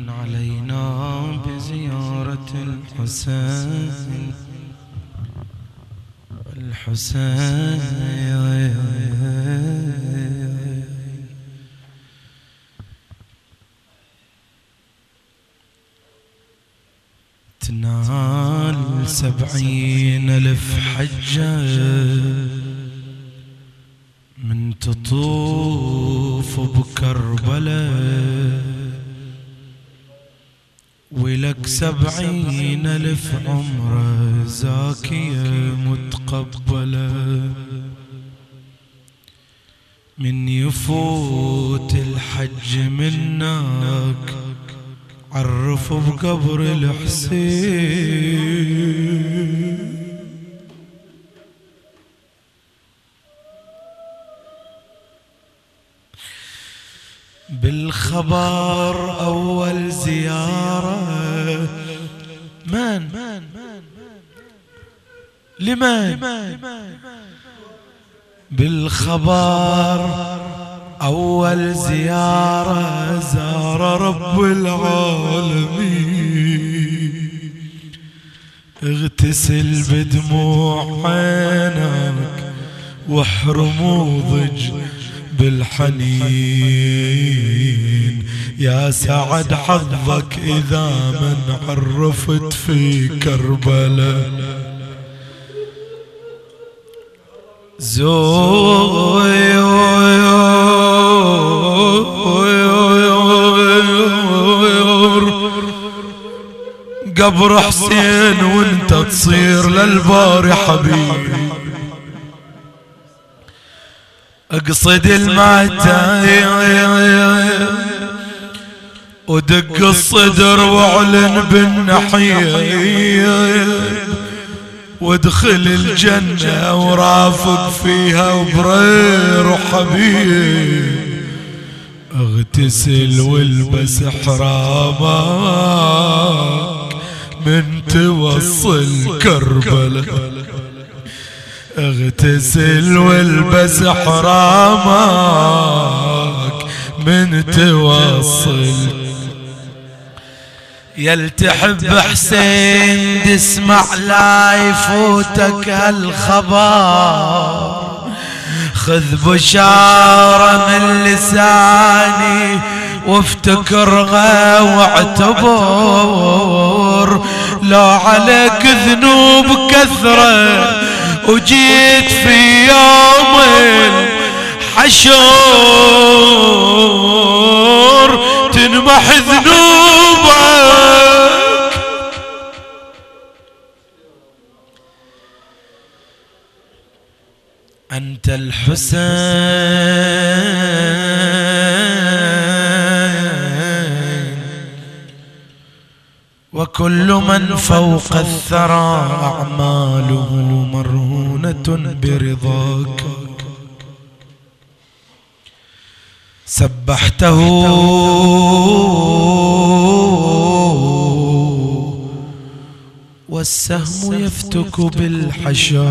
من علينا بزيارة الحسين تنال 70,000 حجة من تطوف بكربلاء، ولك 70,000 عمرة زاكية متقبلة. من يفوت الحج منك عرف بقبر الحسين. بالخبر أول زيارة لمن بالخبر أول زيارة زار رب العالمين. اغتسل بدموع عينك واحرم ضج بالحنين. يا سعد حظك إذا من عرفت في كربلاء. زور قبر حسين وانت تصير للباري حبيبي. اقصد المعتايا ودق الصدر واعلن بالنحية، وادخل الجنة ورافق فيها وبرير وحبيب. اغتسل والبس حرامك من توصل كربلاء. اغتسل والبس حرامك من توصل. يلتحب حسين تسمع لا يفوتك هالخبر. خذ بشارة من لساني وافتكرها واعتبر. لو عليك ذنوب كثرة وجيت في يوم الحشر تنمح ذنوبك. أنت الحسين وكل من فوق الثرى أعماله مرهونة برضاك. سبحته والسهم يفتك بالحشا،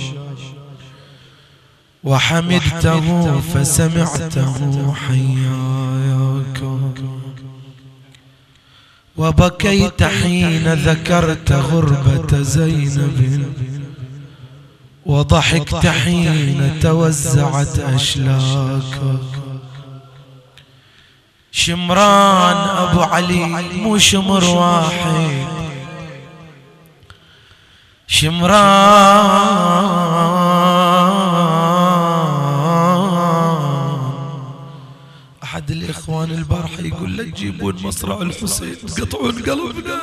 وحمدته فسمعته حياك، وبكيت حين ذكرت غربة زينب، وضحكت حين توزعت أشلاك. شمران أبو علي مو شمر واحد، شمران. أحد الإخوان البارحة يقول لا تجيبون مصرع الحسين تقطعون قلبنا.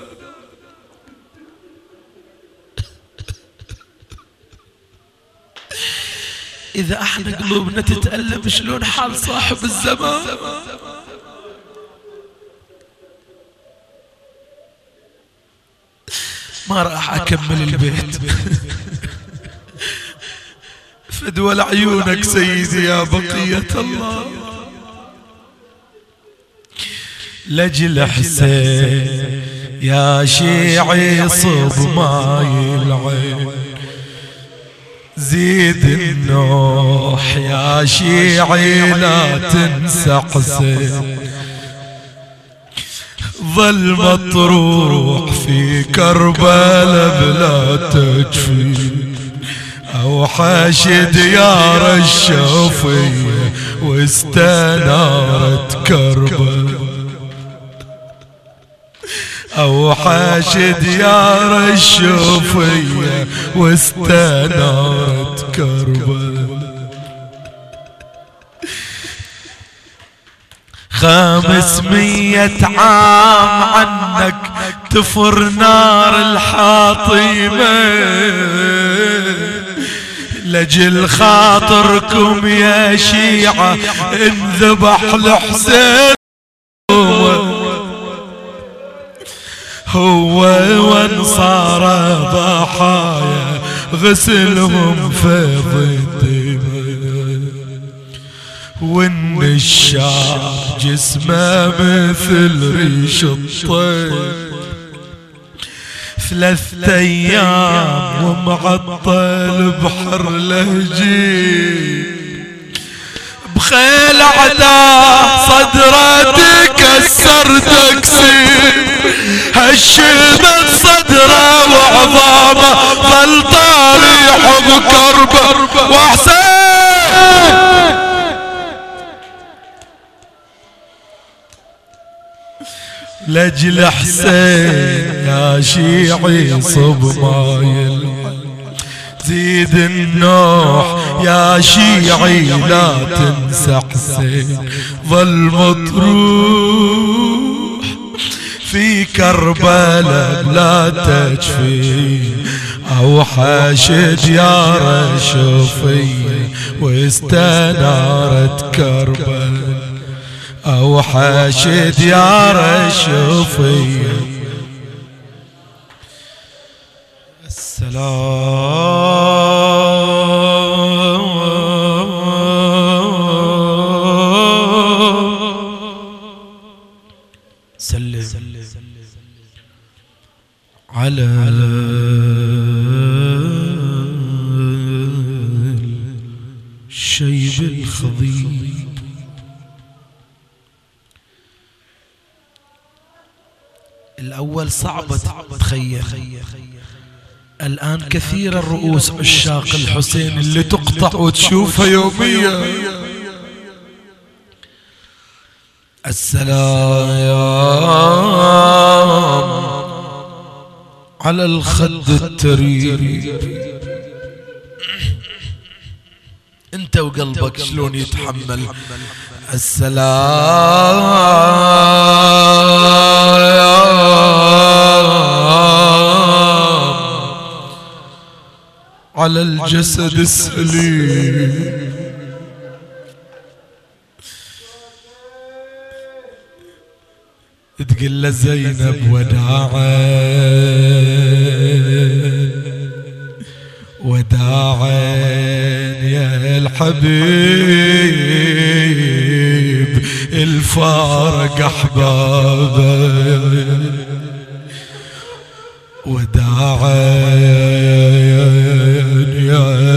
إذا احنا قلوبنا تتألم شلون حال صاحب الزمان؟ ما راح أكمل البيت. فدوى لعيونك سيدي يا بقية الله. لجل حسين يا شيعي صب ماي العين، زيد النوح يا شيعي لا تنسى حسين. ظل مطروح في كربلاء بلا تجفي، أوحشت ديار الشوفية واستنارت كربلاء، أوحشت ديار الشوفية واستنارت كربلاء. 500 عام عنك تفر نار الحاطمة، لجل خاطركم يا شيعة انذبح الحسين، هو وانصار ضحايا غسلهم فيض الدماء، وان الشعب جسمه مثل ريش الطير، 3 أيام ومعطل بحر لهجي، بخيل عداه صدره تكسر تكسير، هشمت صدره وعظامه ظل طارح بكربه وحسين. لجل حسين يا شيعي صب ماي، زيد النوح يا شيعي لا تنسى حسين، ظل مطروح في كربلاء بلا تجفي، أوحش ديار الشوفية واستنارت كربلاء، أوحش ديار الشوفية. السلام سلم على الشيب الخضيب، الأول صعبة تخيل، الآن كثير الرؤوس عشاق الحسين اللي تقطع وتشوفها يوميا. السلام على الخد التريري، انت وقلبك شلون يتحمل. السلام على الجسد السليم، تقول له زينب وداعا وداعا يا الحبيب، الفارق احبابه وداعا يا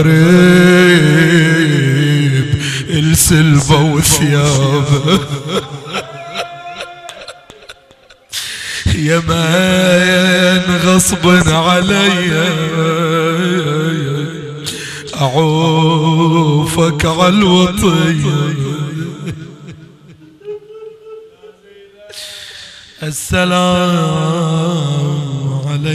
الغريب، السلبة وثيابه يمان غصب علي أعوفك عالوطية. السلام